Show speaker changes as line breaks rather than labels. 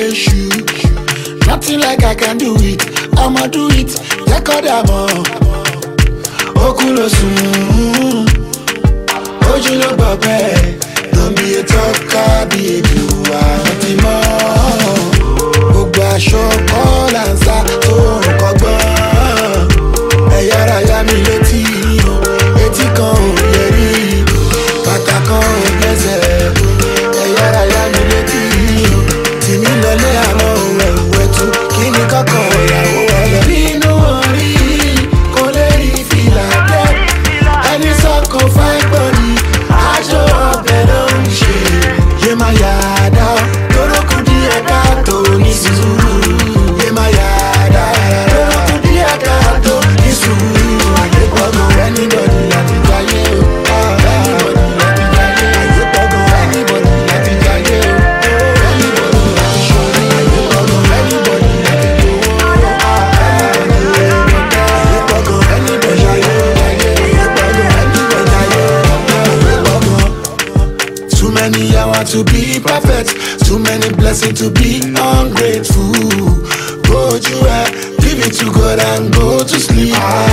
issue. Nothing like I can do it. I'ma do it. Yakodamo. Okulosun. Ojulo babe. Don't be a talker, be a doer. Nothing more. Ogba shoko lanza. Oh, kogba. Eyara ya mi leti. Eti kan yeri. Bata kan blese. Eyara ya mi leti. Timi lole alo wetu. Kini koko ya wole. Binu ori. Koleri fila de. Any soko fight body. Ajo bedon she. Ye mayada. Toro kudi eka to ni suzuru. Ye mayada. Toro kudi eka to ni suzuru. Aye bogo anybody lati jaye o. Anybody lati jaye. Aye bogo anybody lati jaye o. Anybody lati shori. Aye bogo anybody lati go. Aye bogo anybody jaye. Aye bogo anybody jaye. Aye bogo. Too many I want to be perfect. Too many blessings to be ungrateful. Go to give it to God and go to sleep.